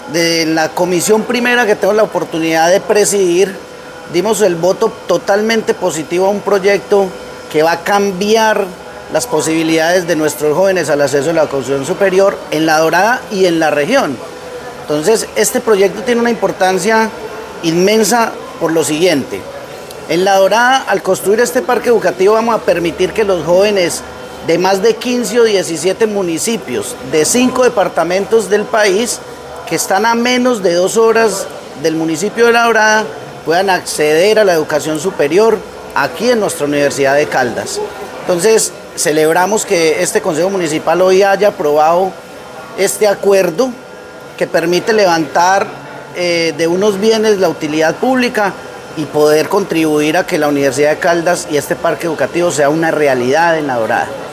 de la comisión primera que tengo la oportunidad de presidir, dimos el voto totalmente positivo a un proyecto que va a cambiar las posibilidades de nuestros jóvenes al acceso a la educación superior en La Dorada y en la región. Entonces, este proyecto tiene una importancia inmensa por lo siguiente. En La Dorada, al construir este parque educativo, vamos a permitir que los jóvenes de más de 15 o 17 municipios de 5 departamentos del país, que están a menos de 2 horas del municipio de La Dorada, puedan acceder a la educación superior aquí en nuestra Universidad de Caldas. Entonces, celebramos que este Consejo Municipal hoy haya aprobado este acuerdo que permite levantar de unos bienes la utilidad pública y poder contribuir a que la Universidad de Caldas y este parque educativo sea una realidad en La Dorada.